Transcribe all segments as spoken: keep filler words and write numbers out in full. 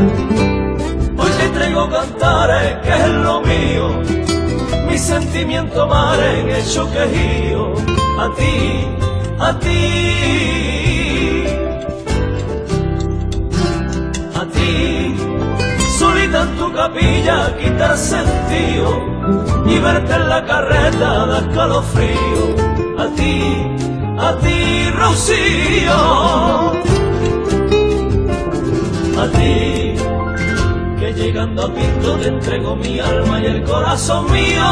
Hoy te traigo cantares, que es lo mío, mi sentimiento mare hecho quejío, a ti, a ti, a ti, solita en tu capilla quitar sentido y verte en la carreta da escalofrío, a ti, a ti, Rocío, a ti, que llegando a Pinto te entrego mi alma y el corazón mío,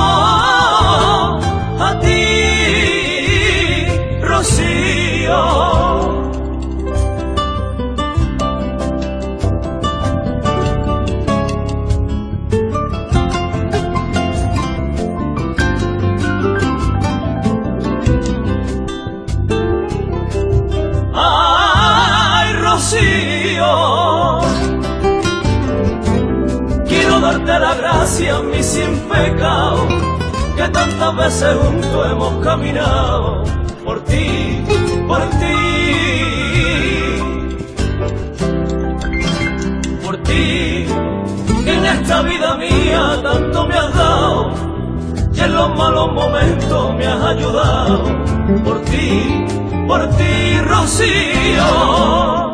a ti, Rocío. Ay, Rocío, quiero darte la gracia, mi sin pecado, que tantas veces juntos hemos caminado, por ti, por ti, por ti, que en esta vida mía tanto me has dado, y en los malos momentos me has ayudado, por ti, por ti, Rocío,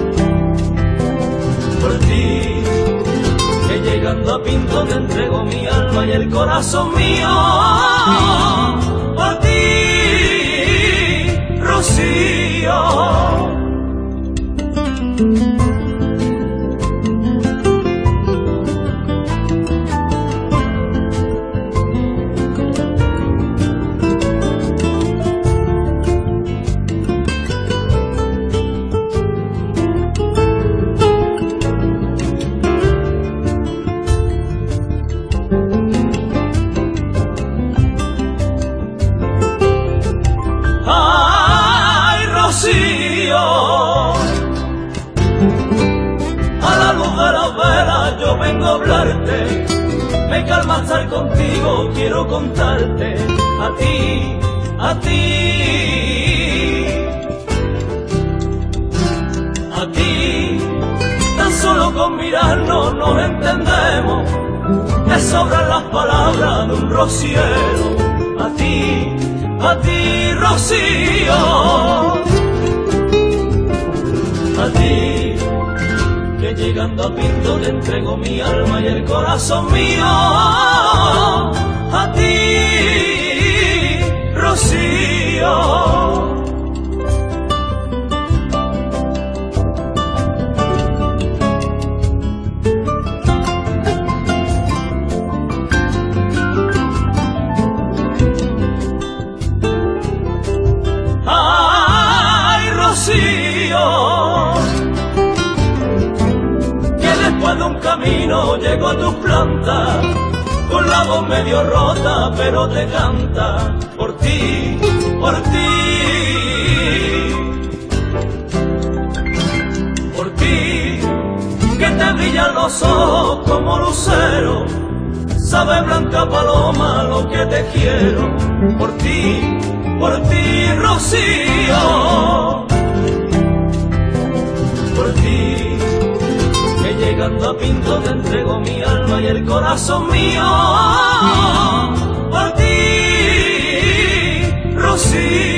por ti, que llegando a Pinto te entrego mi alma y el corazón mío, por ti, Rocío. Ay, Rocío, a la luz de las velas yo vengo a hablarte, me calma estar contigo, quiero contarte, a ti, a ti, a ti, tan solo con mirarnos nos entendemos, te sobran las palabras de un rociero, a ti, a ti, Rocío, a ti, que llegando a Pinto te entrego mi alma y el corazón mío, a ti, Rocío. Que después de un camino llego a tus plantas, con la voz medio rota pero te canta, por ti, por ti, por ti, que te brillan los ojos como lucero, sabe Blanca Paloma lo que te quiero, por ti, por ti, Rocío, por ti, que llegando a Pinto te entrego mi alma y el corazón mío, por ti, Rocío.